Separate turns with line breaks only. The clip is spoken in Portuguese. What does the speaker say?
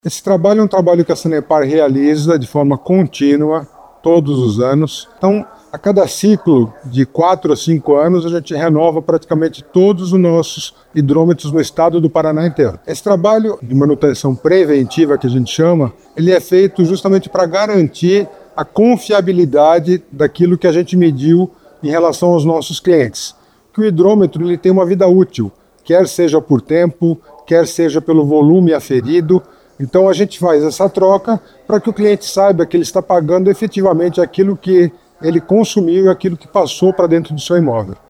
Esse trabalho é um trabalho que a Sanepar realiza de forma contínua, todos os anos. Então, a cada ciclo de 4 a 5 anos, a gente renova praticamente todos os nossos hidrômetros no estado do Paraná inteiro. Esse trabalho de manutenção preventiva, que a gente chama, ele é feito justamente para garantir a confiabilidade daquilo que a gente mediu em relação aos nossos clientes. Que o hidrômetro ele tem uma vida útil, quer seja por tempo, quer seja pelo volume aferido. Então a gente faz essa troca para que o cliente saiba que ele está pagando efetivamente aquilo que ele consumiu e aquilo que passou para dentro do seu imóvel.